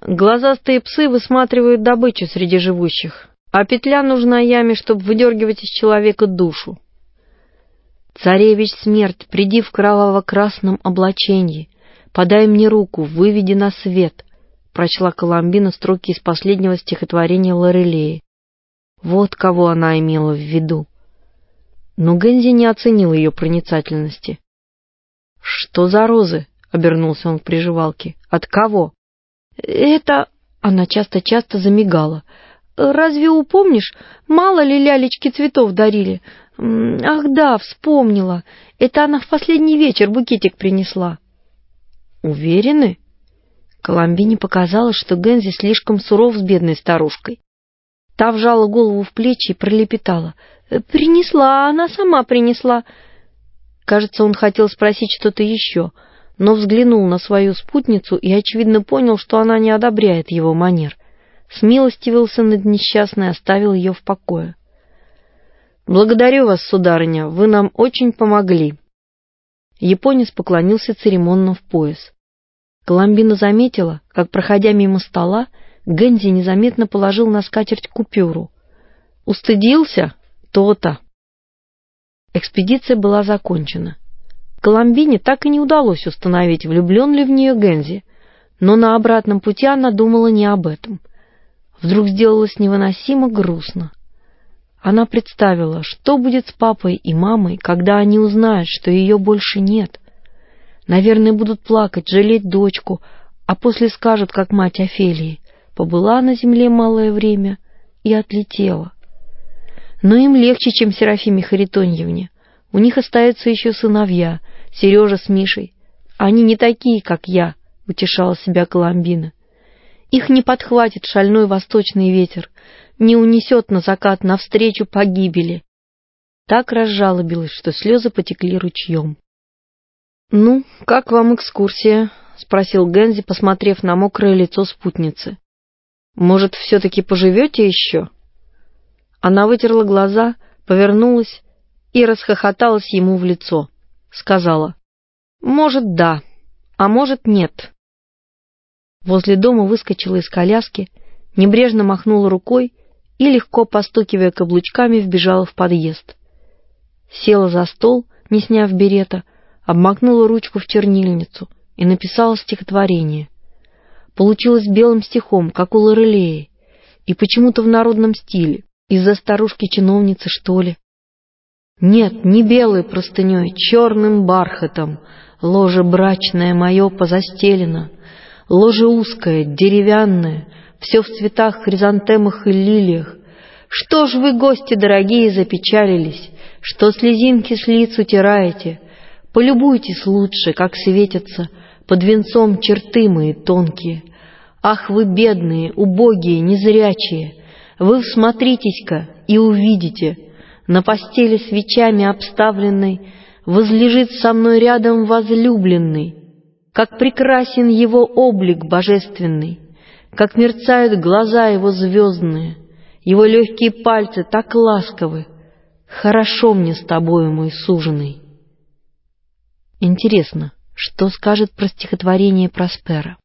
Глазастые псы высматривают добычу среди живущих, а петля нужна яме, чтобы выдергивать из человека душу. «Царевич Смерть, приди в кроваво-красном облачении, подай мне руку, выведи на свет», — прочла Коломбина строки из последнего стихотворения Лорелеи. Вот кого она имела в виду. Но Гэнзи не оценил ее проницательности. «Что за розы?» — обернулся он к приживалке. «От кого?» «Это...» — она часто-часто замигала. «Разве упомнишь, мало ли лялечки цветов дарили? Ах да, вспомнила. Это она в последний вечер букетик принесла». «Уверены?» Коломбине показалось, что Гэнзи слишком суров с бедной старушкой. Та вжала голову в плечи и пролепетала. «Принесла, она сама принесла». Кажется, он хотел спросить что-то еще, но взглянул на свою спутницу и, очевидно, понял, что она не одобряет его манер. Смилостивился над несчастной и оставил ее в покое. «Благодарю вас, сударыня, вы нам очень помогли». Японец поклонился церемонно в пояс. Коломбина заметила, как, проходя мимо стола, Гэнзи незаметно положил на скатерть купюру. «Устыдился? То-то». Экспедиция была закончена. Коломбине так и не удалось установить, влюблен ли в нее Гэнзи, но на обратном пути она думала не об этом. Вдруг сделалось невыносимо грустно. Она представила, что будет с папой и мамой, когда они узнают, что ее больше нет. Наверное, будут плакать, жалеть дочку, а после скажут, как мать Офелии: «Побыла на земле малое время и отлетела». Но им легче, чем Серафиме Харитоньевне. У них остаются еще сыновья, Сережа с Мишей. Они не такие, как я, утешала себя Коломбина. Их не подхватит шальной восточный ветер, не унесет на закат навстречу погибели. Так разжалобилась, что слезы потекли ручьем. «Ну, как вам экскурсия?» — спросил Гэнзи, посмотрев на мокрое лицо спутницы. «Может, все-таки поживете еще?» Она вытерла глаза, повернулась и расхохоталась ему в лицо. Сказала: «Может, да, а может, нет». Возле дома выскочила из коляски, небрежно махнула рукой и, легко постукивая каблучками, вбежала в подъезд. Села за стол, не сняв берета, обмакнула ручку в чернильницу и написала стихотворение. Получилось белым стихом, как у Лорелеи, и почему-то в народном стиле. Из-за старушки-чиновницы, что ли? Нет, не белой простыней, черным бархатом ложе брачное мое позастелено, ложе узкое, деревянное, все в цветах, хризантемах и лилиях. Что ж вы, гости дорогие, запечалились, что слезинки с лиц утираете? Полюбуйтесь лучше, как светятся под венцом черты мои тонкие. Ах, вы бедные, убогие, незрячие! Вы всмотритесь-ка и увидите, на постели свечами обставленной возлежит со мной рядом возлюбленный. Как прекрасен его облик божественный, как мерцают глаза его звездные, его легкие пальцы так ласковы. Хорошо мне с тобою, мой суженый. Интересно, что скажет про стихотворение Проспера?